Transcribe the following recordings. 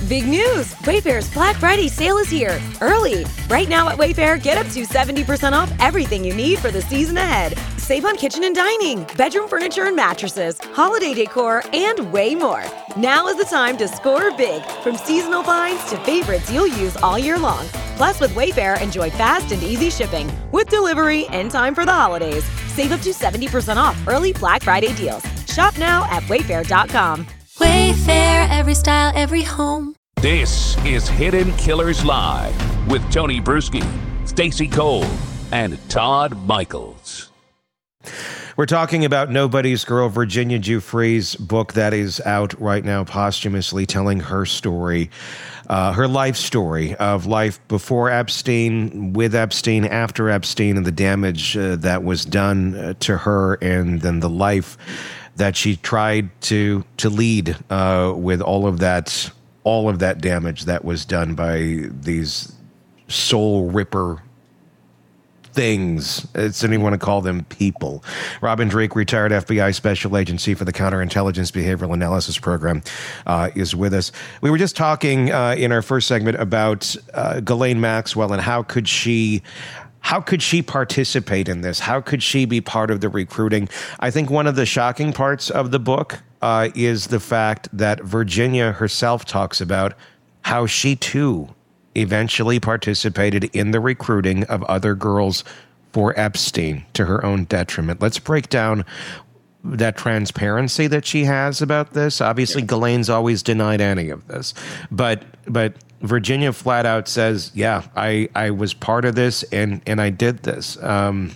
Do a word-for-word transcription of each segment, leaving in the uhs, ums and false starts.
Big news! Wayfair's Black Friday sale is here, early. Right now at Wayfair, get up to seventy percent off everything you need for the season ahead. Save on kitchen and dining, bedroom furniture and mattresses, holiday decor, and way more. Now is the time to score big, from seasonal finds to favorites you'll use all year long. Plus, with Wayfair, enjoy fast and easy shipping, with delivery in time for the holidays. Save up to seventy percent off early Black Friday deals. Shop now at wayfair dot com. Wayfair, every style, every home. This is Hidden Killers Live with Tony Bruschi, Stacey Cole, and Todd Michaels. We're talking about Nobody's Girl, Virginia Giuffre's book that is out right now, posthumously telling her story, uh, her life story of life before Epstein, with Epstein, after Epstein, and the damage uh, that was done uh, to her, and then the life that she tried to to lead uh, with all of that, all of that damage that was done by these soul ripper things. It's anyone want to call them people. Robin Drake, retired F B I Special Agency for the Counterintelligence Behavioral Analysis Program, uh, is with us. We were just talking uh, in our first segment about uh, Ghislaine Maxwell and how could she How could she participate in this? How could she be part of the recruiting? I think one of the shocking parts of the book uh, is the fact that Virginia herself talks about how she, too, eventually participated in the recruiting of other girls for Epstein to her own detriment. Let's break down that transparency that she has about this. Obviously, Ghislaine's always denied any of this, but but Virginia flat out says, yeah, I, I was part of this and, and I did this. Um,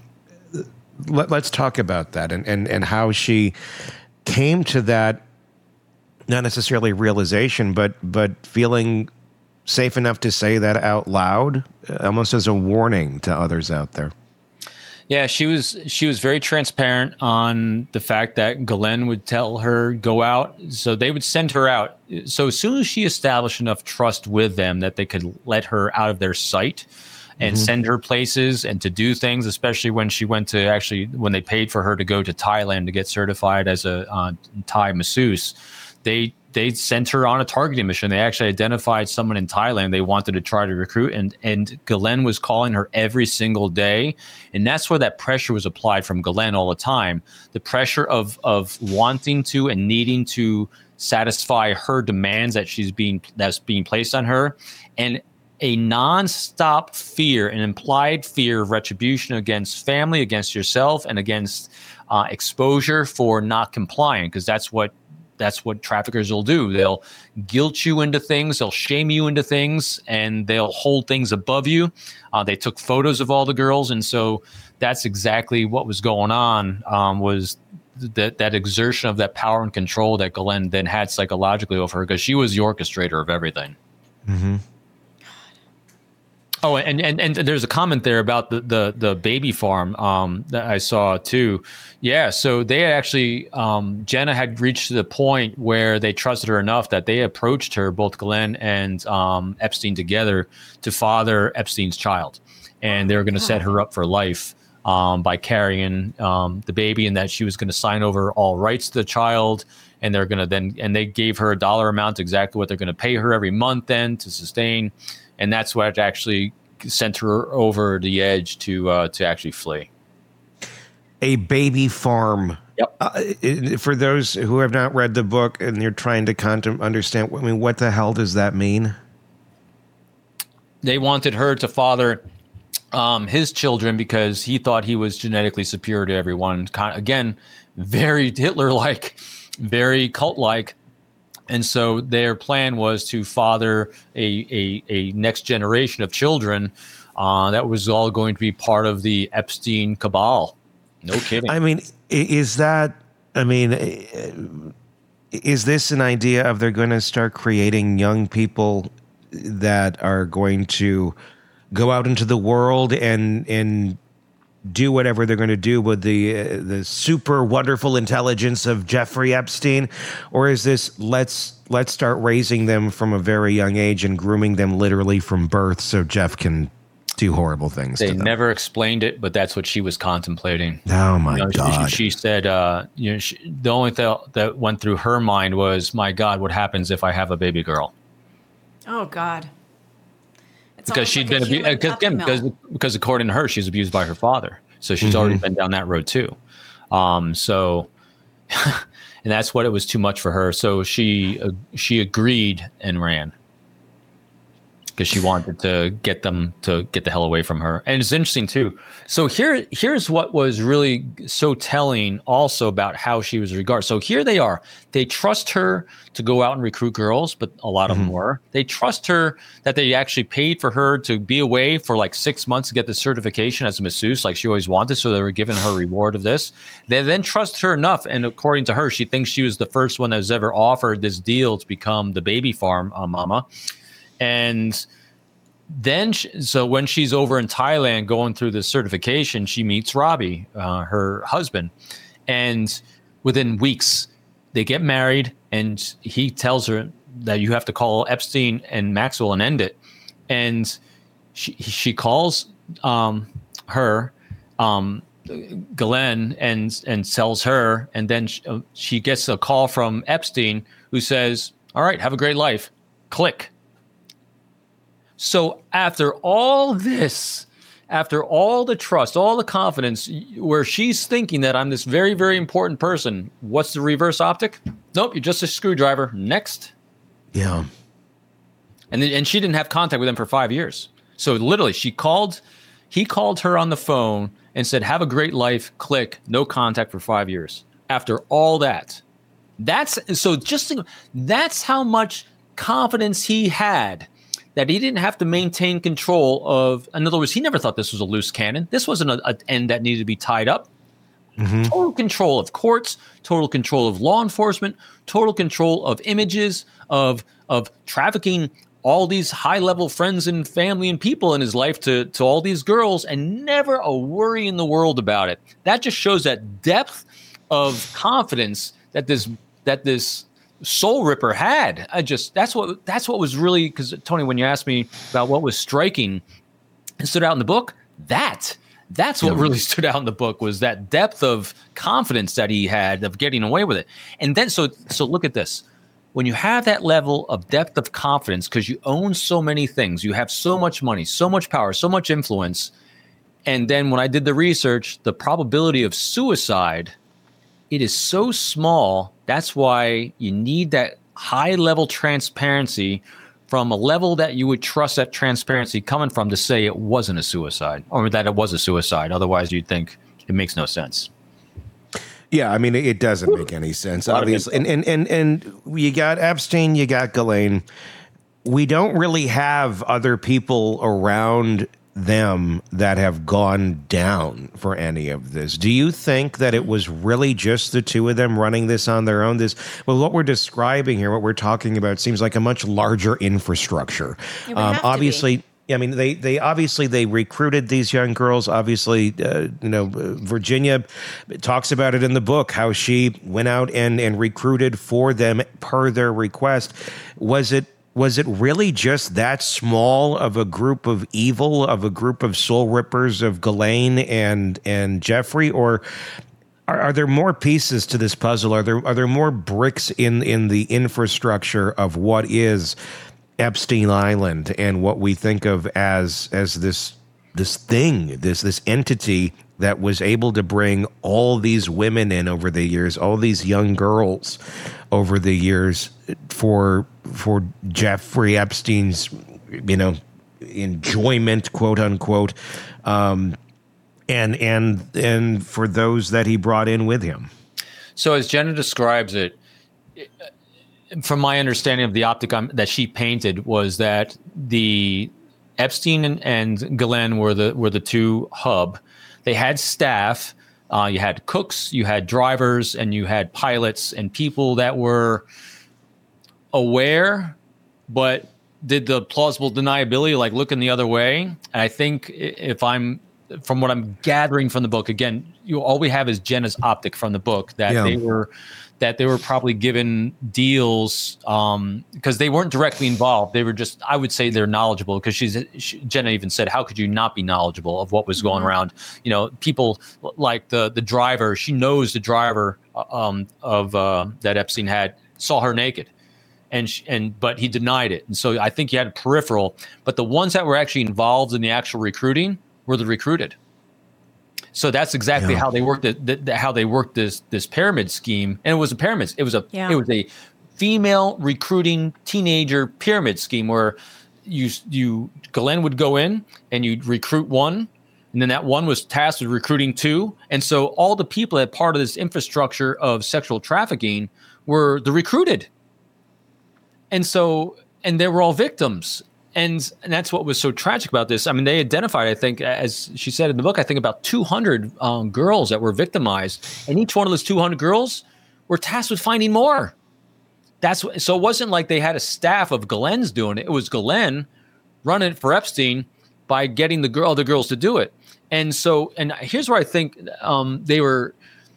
let, let's talk about that and, and, and how she came to that, not necessarily realization, but but feeling safe enough to say that out loud, almost as a warning to others out there. Yeah, she was she was very transparent on the fact that Ghislaine would tell her, go out. So they would send her out. So as soon as she established enough trust with them that they could let her out of their sight and mm-hmm. send her places and to do things, especially when she went to actually, when they paid for her to go to Thailand to get certified as a uh, Thai masseuse, they they sent her on a targeting mission. They actually identified someone in Thailand they wanted to try to recruit, and and Ghislaine was calling her every single day, and that's where that pressure was applied from Ghislaine all the time. The pressure of of wanting to and needing to satisfy her demands that she's being that's being placed on her, and a nonstop fear, an implied fear of retribution against family, against yourself, and against uh, exposure for not complying, because that's what. That's what traffickers will do. They'll guilt you into things. They'll shame you into things, and they'll hold things above you. Uh, they took photos of all the girls, and so that's exactly what was going on. Um, was that that exertion of that power and control that Ghislaine then had psychologically over her, because she was the orchestrator of everything. Mm-hmm. Oh, and, and and there's a comment there about the the, the baby farm um, that I saw too. Yeah, so they actually, um, Jenna had reached the point where they trusted her enough that they approached her, both Ghislaine and um, Epstein together, to father Epstein's child. And they were going to set her up for life um, by carrying um, the baby, and that she was going to sign over all rights to the child. And they're going to then, and they gave her a dollar amount, exactly what they're going to pay her every month then to sustain. And that's what actually sent her over the edge to uh, to actually flee. A baby farm. Yep. Uh, for those who have not read the book and you're trying to contem- understand, I mean, what the hell does that mean? They wanted her to father um, his children because he thought he was genetically superior to everyone. Again, very Hitler-like, very cult-like. And so their plan was to father a, a, a next generation of children uh, that was all going to be part of the Epstein cabal. No kidding. I mean, is that, I mean, is this an idea of they're going to start creating young people that are going to go out into the world and and do whatever they're going to do with the uh, the super wonderful intelligence of Jeffrey Epstein? Or is this let's let's start raising them from a very young age and grooming them literally from birth so Jeff can do horrible things they to them? Never explained it, but that's what she was contemplating. Oh my you know, God. She, she said, uh, you know, she, the only thing that went through her mind was, my God, what happens if I have a baby girl? Oh God. It's because almost she'd like a been human abused puppy again mill. because because according to her, she's abused by her father, so she's already been down that road too. Um, so, and that's what it was too much for her. So she uh, she agreed and ran because she wanted to get them to get the hell away from her. And it's interesting too. So here here's what was really so telling also about how she was regarded. So here they are. They trust her to go out and recruit girls, but a lot of them were. They trust her that they actually paid for her to be away for like six months to get the certification as a masseuse, like she always wanted. So they were giving her a reward of this. They then trust her enough. And according to her, she thinks she was the first one that was ever offered this deal to become the baby farm uh, mama. And then, she, so when she's over in Thailand going through the certification, she meets Robbie, uh, her husband. And within weeks, they get married, and he tells her that you have to call Epstein and Maxwell and end it. And she she calls um, her, um, Ghislaine, and and tells her, and then she, uh, she gets a call from Epstein who says, "All right, have a great life." Click. So after all this, after all the trust, all the confidence, where she's thinking that I'm this very, very important person, what's the reverse optic? Nope, you're just a screwdriver. Next. Yeah. And then, and she didn't have contact with him for five years. So literally, she called, he called her on the phone and said, "Have a great life." Click. No contact for five years. After all that, that's so just think, that's how much confidence he had. That he didn't have to maintain control of. In other words, he never thought this was a loose cannon. This wasn't an end that needed to be tied up. Mm-hmm. Total control of courts, total control of law enforcement, total control of images, of of trafficking all these high-level friends and family and people in his life to, to all these girls, and never a worry in the world about it. That just shows that depth of confidence that this that this soul ripper had. I just that's what that's what was really, because Tony, when you asked me about what was striking and stood out in the book, that that's what really stood out in the book was that depth of confidence that he had of getting away with it. And then so so look at this. When you have that level of depth of confidence, because you own so many things, you have so much money, so much power, so much influence, and then when I did the research, the probability of suicide, it is so small. That's why you need that high level transparency from a level that you would trust that transparency coming from to say it wasn't a suicide, or that it was a suicide. Otherwise, you'd think it makes no sense. Yeah, I mean, it doesn't make any sense, obviously. And, and and and you got Epstein, you got Ghislaine. We don't really have other people around them that have gone down for any of this. Do you think that it was really just the two of them running this on their own? This, well, what we're describing here, what we're talking about, seems like a much larger infrastructure. Um, obviously, I mean, they they obviously they recruited these young girls. Obviously, uh, you know, Virginia talks about it in the book how she went out and and recruited for them per their request. Was it? Was it really just that small of a group of evil, of a group of soul rippers of Ghislaine and and Jeffrey, or are, are there more pieces to this puzzle? Are there are there more bricks in in the infrastructure of what is Epstein Island and what we think of as as this this thing, this this entity that was able to bring all these women in over the years, all these young girls over the years for for Jeffrey Epstein's, you know, enjoyment, quote unquote, um, and and and for those that he brought in with him. So as Jenna describes it, from my understanding of the optic um, that she painted, was that the Epstein and, and Ghislaine were the were the two hub. They had staff. Uh, you had cooks, you had drivers, and you had pilots and people that were aware, but did the plausible deniability, like looking the other way. And I think if I'm, from what I'm gathering from the book, again, you all we have is Jenna's optic from the book that yeah. they were, that they were probably given deals um, because they weren't directly involved. They were just, I would say they're knowledgeable because she's, she, Jenna even said, how could you not be knowledgeable of what was going mm-hmm. around? You know, people like the the driver, she knows the driver um, of uh, that Epstein had, saw her naked. and sh- and but he denied it. And so I think he had a peripheral. But the ones that were actually involved in the actual recruiting were the recruited. So that's exactly Yeah. how they worked it, the, the, how they worked this this pyramid scheme. And it was a pyramid. It was a Yeah. it was a female recruiting teenager pyramid scheme where you you Glenn would go in and you'd recruit one, and then that one was tasked with recruiting two. And so all the people that part of this infrastructure of sexual trafficking were the recruited. And so, and they were all victims. And, and that's what was so tragic about this. I mean, they identified, I think, as she said in the book, I think about two hundred um, girls that were victimized. And each one of those two hundred girls were tasked with finding more. That's what, so it wasn't like they had a staff of Glenn's doing it. It was Glenn running it for Epstein by getting the girl, other girls to do it. And so, and here's where I think um, they were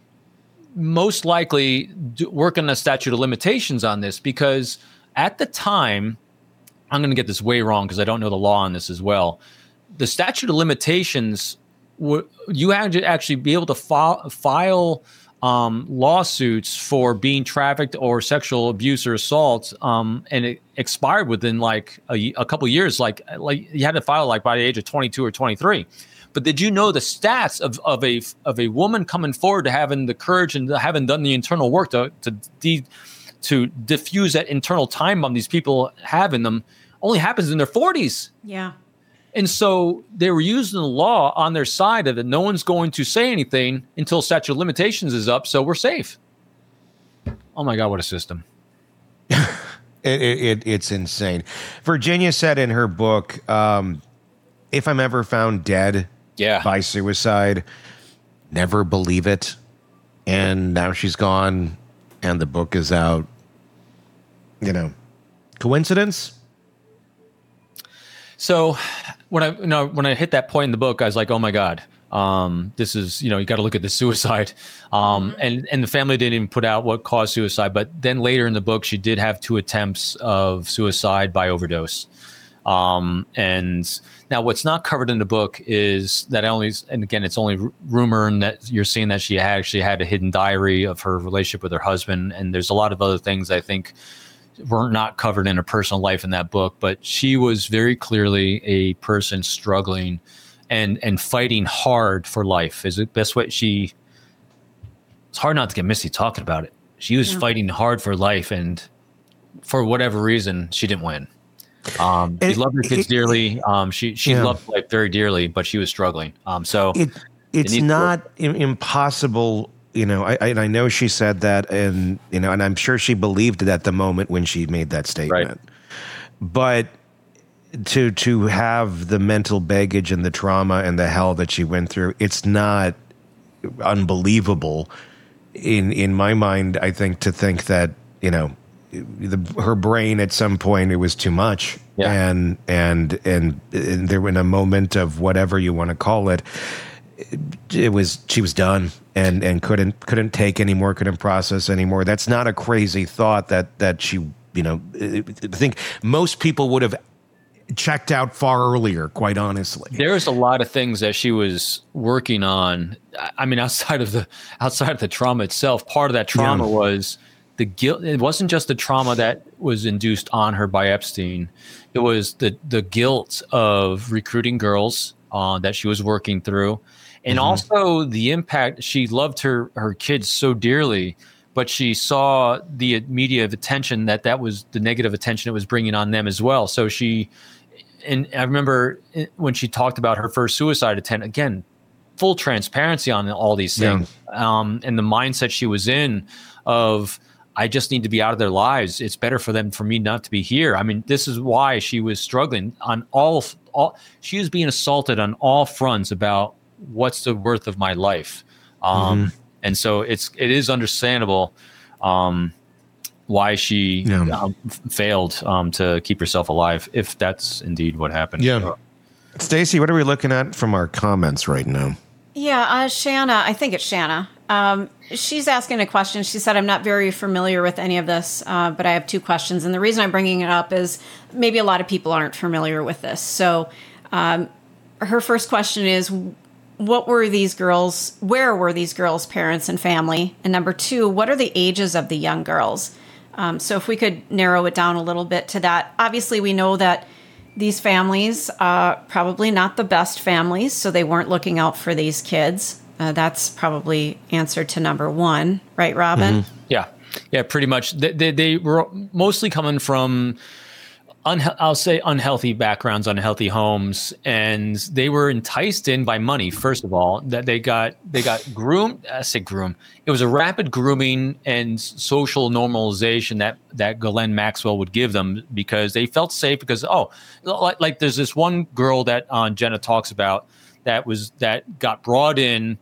most likely do, working a statute of limitations on this, because at the time, I'm going to get this way wrong because I don't know the law on this as well. The statute of limitations, w- you had to actually be able to file, file um, lawsuits for being trafficked or sexual abuse or assault, um, and it expired within like a, a couple of years. Like, like you had to file like by the age of twenty-two or twenty-three. But did you know the stats of, of a of a woman coming forward to having the courage and having done the internal work to to de- to diffuse that internal time bomb these people have in them only happens in their forties. Yeah. And so they were using the law on their side of that no one's going to say anything until statute of limitations is up, so we're safe. Oh my God, what a system. It, it, it, it's insane. Virginia said in her book, um, if I'm ever found dead Yeah. by suicide, never believe it. And now she's gone and the book is out. You know, coincidence? So when I you know when I hit that point in the book, I was like, oh my God, um, this is, you know, you got to look at the suicide. Um, mm-hmm. and, and the family didn't even put out what caused suicide. But then later in the book, she did have two attempts of suicide by overdose. Um, and now what's not covered in the book is that only, and again, it's only r- rumor, and that you're seeing that she had actually had a hidden diary of her relationship with her husband. And there's a lot of other things I think were not covered in her personal life in that book, but she was very clearly a person struggling and, and fighting hard for life. Is the best way she, it's hard not to get misty talking about it. She was yeah. fighting hard for life, and for whatever reason, she didn't win. Um, she it, loved her kids it, dearly. Um, she she yeah. loved life very dearly, but she was struggling. Um, so it, it's not im- impossible. You know, I, I I know she said that, and you know, and I'm sure she believed it at the moment when she made that statement. Right. But to to have the mental baggage and the trauma and the hell that she went through, it's not unbelievable in in my mind. I think to think that, you know, the, her brain at some point, it was too much, yeah. and, and and and there in a moment of whatever you want to call it, it, it was she was done and and couldn't couldn't take anymore, couldn't process anymore. That's not a crazy thought that that she, you know, I think most people would have checked out far earlier, quite honestly. There's a lot of things that she was working on. I mean, outside of the outside of the trauma itself, part of that trauma yeah. was the guilt. It wasn't just the trauma that was induced on her by Epstein. It was the the guilt of recruiting girls uh, that she was working through, and mm-hmm. also the impact. She loved her her kids so dearly, but she saw the media attention that that was the negative attention it was bringing on them as well. So she, and I remember when she talked about her first suicide attempt, again, full transparency on all these things, yeah. um, and the mindset she was in of, I just need to be out of their lives. It's better for them, for me not to be here. I mean, this is why she was struggling on all, all she was being assaulted on all fronts about what's the worth of my life. Um, mm-hmm. And so it's, it is understandable um, why she yeah. um, f- failed um, to keep herself alive, if that's indeed what happened. Yeah. Stacey, what are we looking at from our comments right now? Yeah, uh, Shanna, I think it's Shanna. Um, she's asking a question. She said, I'm not very familiar with any of this, uh, but I have two questions. And the reason I'm bringing it up is maybe a lot of people aren't familiar with this. So um, her first question is, what were these girls, where were these girls' parents and family? And number two, what are the ages of the young girls? Um, so if we could narrow it down a little bit to that. Obviously, we know that these families are probably not the best families, so they weren't looking out for these kids. Uh, that's probably answer to number one, right, Robin? Mm-hmm. Yeah, yeah, pretty much. They, they, they were mostly coming from, unhe- I'll say, unhealthy backgrounds, unhealthy homes, and they were enticed in by money. First of all, that they got they got groomed. I say groom. It was a rapid grooming and social normalization that that Ghislaine Maxwell would give them because they felt safe. Because oh, like, like there's this one girl that uh, Jenna talks about that was that got brought in.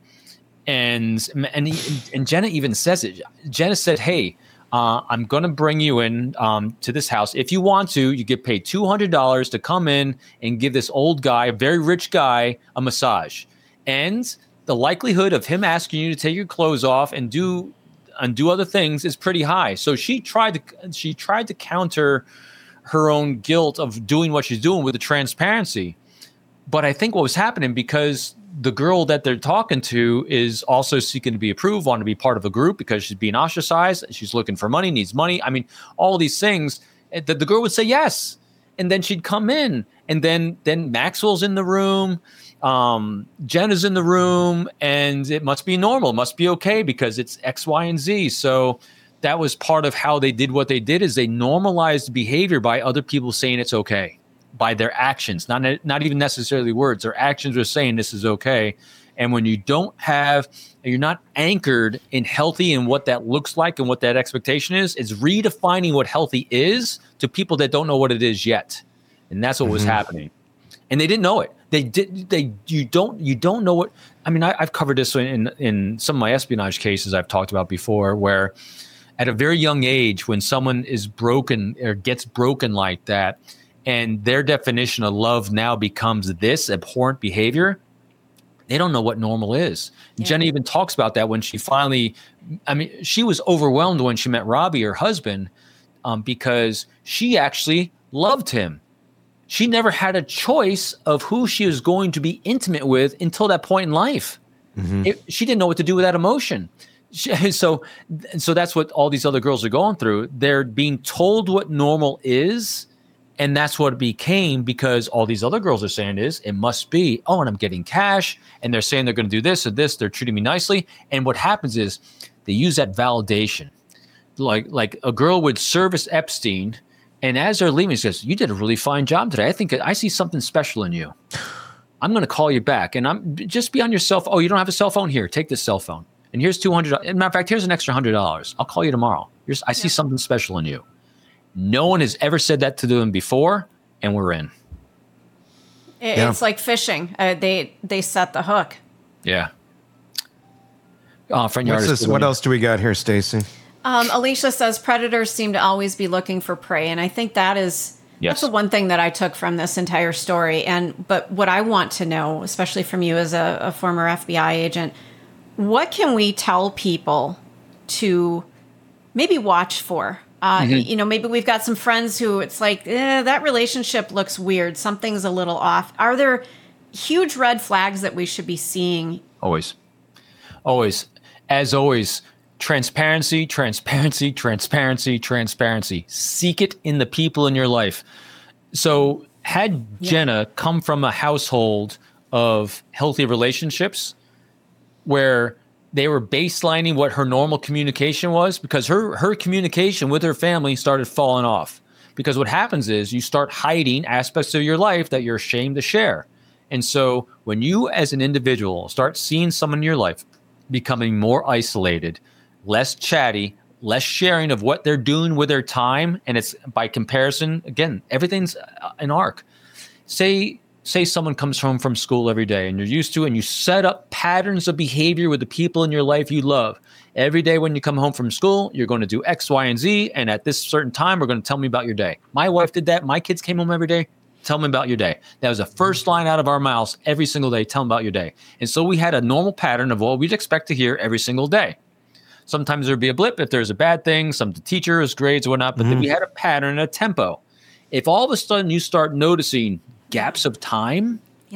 And and and Jenna even says it. Jenna said, "Hey, uh, I'm going to bring you in um, to this house. If you want to, you get paid two hundred dollars to come in and give this old guy, a very rich guy, a massage. And the likelihood of him asking you to take your clothes off and do and do other things is pretty high." So she tried to she tried to counter her own guilt of doing what she's doing with the transparency. But I think what was happening, because the girl that they're talking to is also seeking to be approved, wanting to be part of a group because she's being ostracized. She's looking for money, needs money. I mean, all these things that the girl would say yes. And then she'd come in, and then, then Maxwell's in the room. Um, Jenna's in the room, and it must be normal. It must be okay because it's X, Y, and Z. So that was part of how they did what they did, is they normalized behavior by other people saying it's okay. By their actions, not not even necessarily words. Their actions are saying this is okay. And when you don't have, you're not anchored in healthy and what that looks like and what that expectation is, it's redefining what healthy is to people that don't know what it is yet. And that's what mm-hmm. was happening. And they didn't know it. They did. They you don't you don't know what. I mean, I, I've covered this in in some of my espionage cases I've talked about before, where at a very young age, when someone is broken or gets broken like that, and their definition of love now becomes this abhorrent behavior, they don't know what normal is. Yeah. Jenna even talks about that when she finally, I mean, she was overwhelmed when she met Robbie, her husband, um, because she actually loved him. She never had a choice of who she was going to be intimate with until that point in life. Mm-hmm. It, she didn't know what to do with that emotion. She, so, so that's what all these other girls are going through. They're being told what normal is. And that's what it became, because all these other girls are saying is, it must be, oh, and I'm getting cash, and they're saying they're going to do this or this, they're treating me nicely. And what happens is they use that validation. Like like a girl would service Epstein, and as they're leaving, she says, "You did a really fine job today. I think I see something special in you. I'm going to call you back, and I'm just be on your cell phone. Oh, you don't have a cell phone? Here, take this cell phone. And here's two hundred dollars. As a matter of fact, here's an extra one hundred dollars. I'll call you tomorrow. Here's, I see something special in you." No one has ever said that to them before, and we're in. It, yeah. It's like fishing. Uh, they they set the hook. Yeah. Uh, friend What's this, what else do we got here, Stacy? Um, Alicia says predators seem to always be looking for prey, and I think that is yes. that's the one thing that I took from this entire story. And but what I want to know, especially from you as a, a former F B I agent, what can we tell people to maybe watch for? Uh, mm-hmm. You know, maybe we've got some friends who it's like, eh, that relationship looks weird. Something's a little off. Are there huge red flags that we should be seeing? Always. Always. As always, transparency, transparency, transparency, transparency. Seek it in the people in your life. So had yeah. Jenna come from a household of healthy relationships where they were baselining what her normal communication was, because her, her communication with her family started falling off. Because what happens is you start hiding aspects of your life that you're ashamed to share. And so when you as an individual start seeing someone in your life becoming more isolated, less chatty, less sharing of what they're doing with their time, and it's by comparison, again, everything's an arc. Say... Say someone comes home from school every day and you're used to, and you set up patterns of behavior with the people in your life you love. Every day when you come home from school, you're going to do X, Y, and Z. And at this certain time, we're going to tell me about your day. My wife did that. My kids came home every day. Tell me about your day. That was the first line out of our mouths every single day. Tell them about your day. And so we had a normal pattern of what we'd expect to hear every single day. Sometimes there'd be a blip if there's a bad thing, some teachers, grades, or whatnot. But mm-hmm. then we had a pattern and a tempo. If all of a sudden you start noticing gaps of time, yep.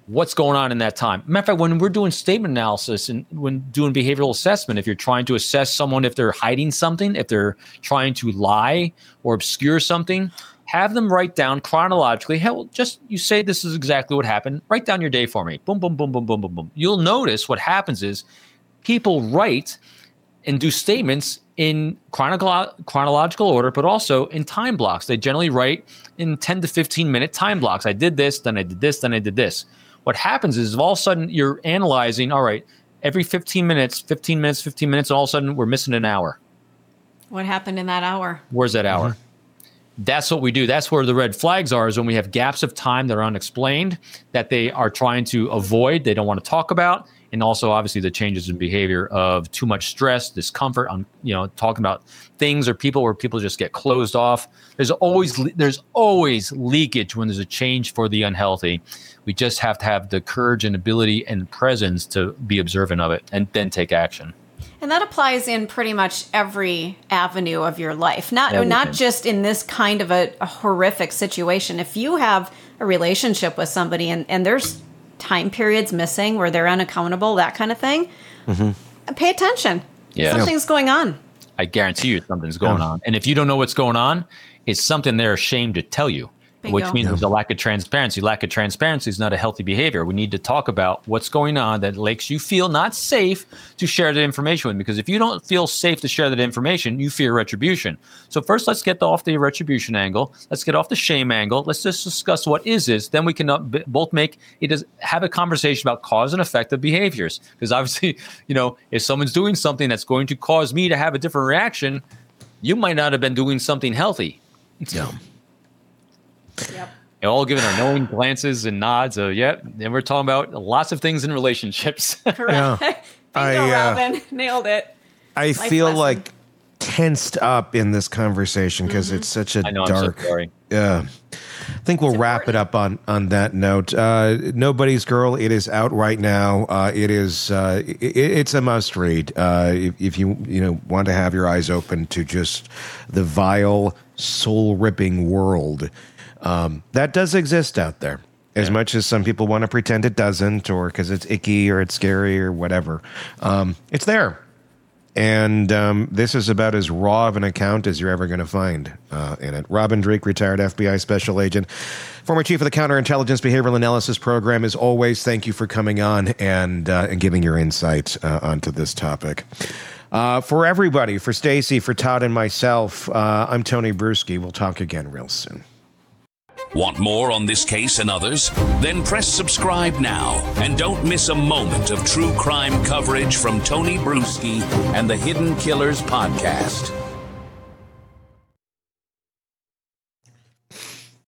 what's going on in that time. Matter of fact, when we're doing statement analysis and when doing behavioral assessment, if you're trying to assess someone, if they're hiding something, if they're trying to lie or obscure something, have them write down chronologically. Hell, just you say this is exactly what happened. Write down your day for me. Boom, boom, boom, boom, boom, boom, boom. You'll notice what happens is people write and do statements in chronolo- chronological order, but also in time blocks. They generally write in ten to fifteen minute time blocks. I did this, then I did this, then I did this. What happens is all of a sudden you're analyzing, all right, every fifteen minutes, fifteen minutes, fifteen minutes, and all of a sudden we're missing an hour. What happened in that hour? Where's that hour? Mm-hmm. That's what we do. That's where the red flags are, is when we have gaps of time that are unexplained, that they are trying to avoid, they don't want to talk about. And also, obviously, the changes in behavior of too much stress, discomfort, on, you know, talking about things or people where people just get closed off. There's always there's always leakage when there's a change for the unhealthy. We just have to have the courage and ability and presence to be observant of it and then take action. And that applies in pretty much every avenue of your life, not Everything. not just in this kind of a, a horrific situation. If you have a relationship with somebody and, and there's time periods missing where they're unaccountable, that kind of thing, mm-hmm. pay attention. Yeah. Something's going on. I guarantee you something's going yeah. on. And if you don't know what's going on, it's something they're ashamed to tell you. Bingo. Which means yeah. there's a lack of transparency. Lack of transparency is not a healthy behavior. We need to talk about what's going on that makes you feel not safe to share that information with. Because if you don't feel safe to share that information, you fear retribution. So first, let's get off the retribution angle. Let's get off the shame angle. Let's just discuss what is this. Then we can both make it is have a conversation about cause and effect of behaviors. Because obviously, you know, if someone's doing something that's going to cause me to have a different reaction, you might not have been doing something healthy. Yeah. Yep. All giving our knowing glances and nods of, yep. And we're talking about lots of things in relationships. Correct. Yeah. Bingo, I, uh, Robin. Nailed it. I Life feel lesson. like tensed up in this conversation because mm-hmm. it's such a I know, dark. I'm so sorry. Yeah. I think we'll it's wrap important. it up on, on that note. Uh, Nobody's Girl, it is out right now. Uh, it is uh, it, it's a must read. Uh, if, if you you know want to have your eyes open to just the vile, soul ripping world um, that does exist out there. As yeah. much as some people want to pretend it doesn't, or because it's icky or it's scary or whatever, um, it's there. And um, this is about as raw of an account as you're ever going to find uh, in it. Robin Dreeke, retired F B I special agent, former chief of the Counterintelligence Behavioral Analysis Program. As always, thank you for coming on and uh, and giving your insight uh, onto this topic. Uh, for everybody, for Stacy, for Todd, and myself, uh, I'm Tony Bruschi. We'll talk again real soon. Want more on this case and others? Then press subscribe now and don't miss a moment of true crime coverage from Tony Bruschi and the Hidden Killers podcast.